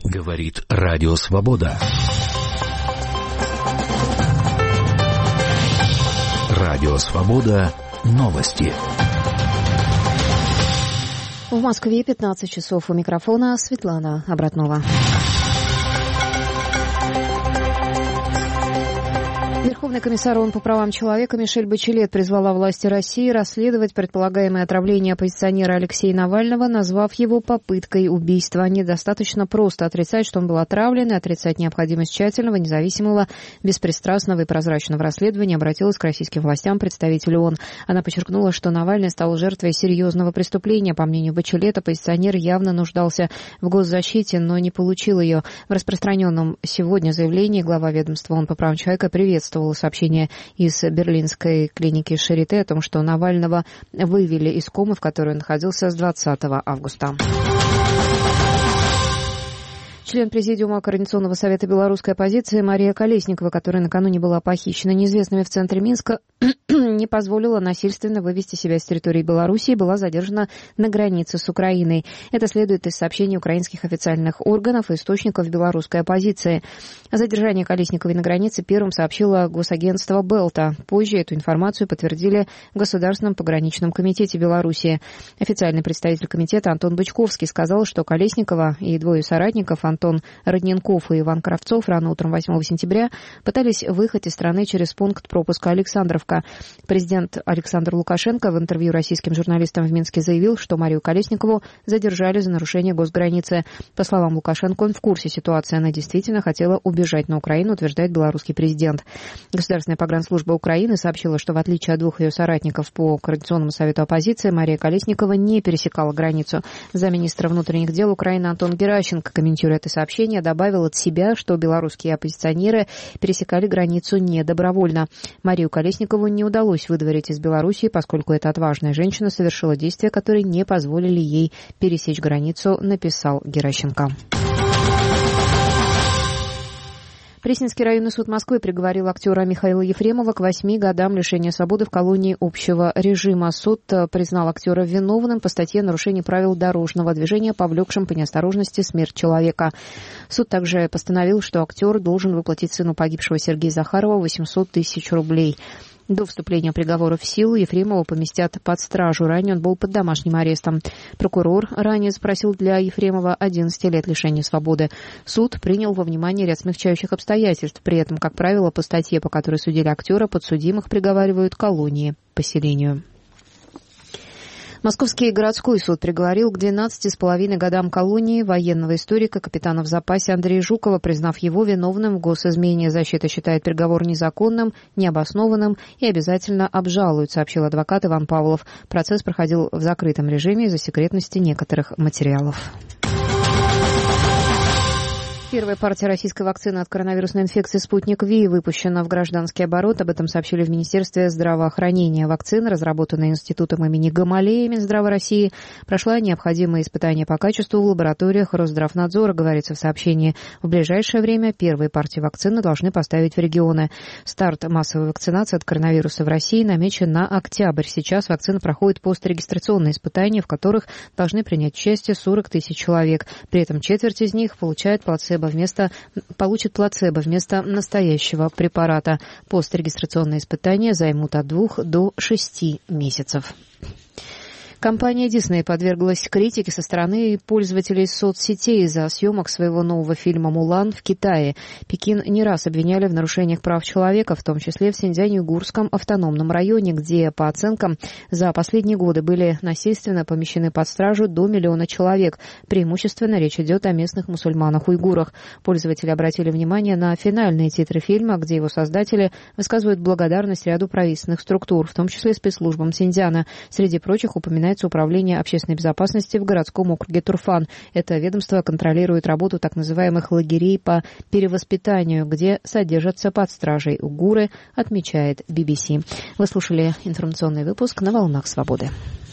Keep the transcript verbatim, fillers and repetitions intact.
Говорит Радио Свобода. Радио Свобода. Новости. В Москве пятнадцать часов. У микрофона Светлана Обратнова. Верховный комиссар ООН по правам человека Мишель Бачелет призвала власти России расследовать предполагаемое отравление оппозиционера Алексея Навального, назвав его попыткой убийства. Недостаточно просто отрицать, что он был отравлен, и отрицать необходимость тщательного, независимого, беспристрастного и прозрачного расследования, обратилась к российским властям представитель ООН. Она подчеркнула, что Навальный стал жертвой серьезного преступления. По мнению Бачелет, оппозиционер явно нуждался в госзащите, но не получил ее. В распространенном сегодня заявлении глава ведомства ООН по правам человека приветствовал сообщение из берлинской клиники Шарите о том, что Навального вывели из комы, в которой он находился с двадцатого августа. Член Президиума Координационного совета белорусской оппозиции Мария Колесникова, которая накануне была похищена неизвестными в центре Минска, не позволила насильственно вывести себя с территории Белоруссии и была задержана на границе с Украиной. Это следует из сообщений украинских официальных органов и источников белорусской оппозиции. О задержании Колесниковой на границе первым сообщило госагентство Белта. Позже эту информацию подтвердили в Государственном пограничном комитете Белоруссии. Официальный представитель комитета Антон Бычковский сказал, что Колесникова и двое соратников Антон Родненков и Иван Кравцов рано утром восьмого сентября пытались выехать из страны через пункт пропуска Александровка. Президент Александр Лукашенко в интервью российским журналистам в Минске заявил, что Марию Колесникову задержали за нарушение госграницы. По словам Лукашенко, он в курсе ситуации. Она действительно хотела убежать на Украину, утверждает белорусский президент. Государственная погранслужба Украины сообщила, что в отличие от двух ее соратников по Координационному совету оппозиции, Мария Колесникова не пересекала границу. Замминистра внутренних дел Украины Антон Геращенко, комментируя это сообщение, добавил от себя, что белорусские оппозиционеры пересекали границу недобровольно. Марию Колесникову не удалось выдворить из Белоруссии, поскольку эта отважная женщина совершила действия, которые не позволили ей пересечь границу, написал Геращенко. Пресненский районный суд Москвы приговорил актера Михаила Ефремова к восьми годам лишения свободы в колонии общего режима. Суд признал актера виновным по статье «Нарушение правил дорожного движения, повлекшим по неосторожности смерть человека». Суд также постановил, что актер должен выплатить сыну погибшего Сергея Захарова восемьсот тысяч рублей. До вступления приговора в силу Ефремова поместят под стражу. Ранее он был под домашним арестом. Прокурор ранее запросил для Ефремова одиннадцать лет лишения свободы. Суд принял во внимание ряд смягчающих обстоятельств. При этом, как правило, по статье, по которой судили актера, подсудимых приговаривают к колонии, поселению. Московский городской суд приговорил к двенадцати с половиной годам колонии военного историка, капитана в запасе Андрея Жукова, признав его виновным в госизмене. Защита считает приговор незаконным, необоснованным и обязательно обжалует, сообщил адвокат Иван Павлов. Процесс проходил в закрытом режиме из-за секретности некоторых материалов. Первая партия российской вакцины от коронавирусной инфекции «Спутник Ви» выпущена в гражданский оборот. Об этом сообщили в Министерстве здравоохранения. Вакцина, разработанная Институтом имени Гамалея Минздрава России, прошла необходимые испытания по качеству в лабораториях Росздравнадзора, говорится в сообщении. В ближайшее время первые партии вакцины должны поставить в регионы. Старт массовой вакцинации от коронавируса в России намечен на октябрь. Сейчас вакцина проходит пострегистрационные испытания, в которых должны принять участие сорок тысяч человек. При этом четверть из них получает плацебо. Вместо, получит плацебо вместо настоящего препарата. Пострегистрационные испытания займут от двух до шести месяцев. Компания Disney подверглась критике со стороны пользователей соцсетей из-за съемок своего нового фильма «Мулан» в Китае. Пекин не раз обвиняли в нарушениях прав человека, в том числе в Синьцзянь-Уйгурском автономном районе, где, по оценкам, за последние годы были насильственно помещены под стражу до миллиона человек. Преимущественно речь идет о местных мусульманах-уйгурах. Пользователи обратили внимание на финальные титры фильма, где его создатели высказывают благодарность ряду правительственных структур, в том числе спецслужбам Синьцзяна. Среди прочих упоминается Управление общественной безопасности в городском округе Турфан. Это ведомство контролирует работу так называемых лагерей по перевоспитанию, где содержатся под стражей уйгуры, отмечает би би си. Вы слушали информационный выпуск на «Волнах Свободы».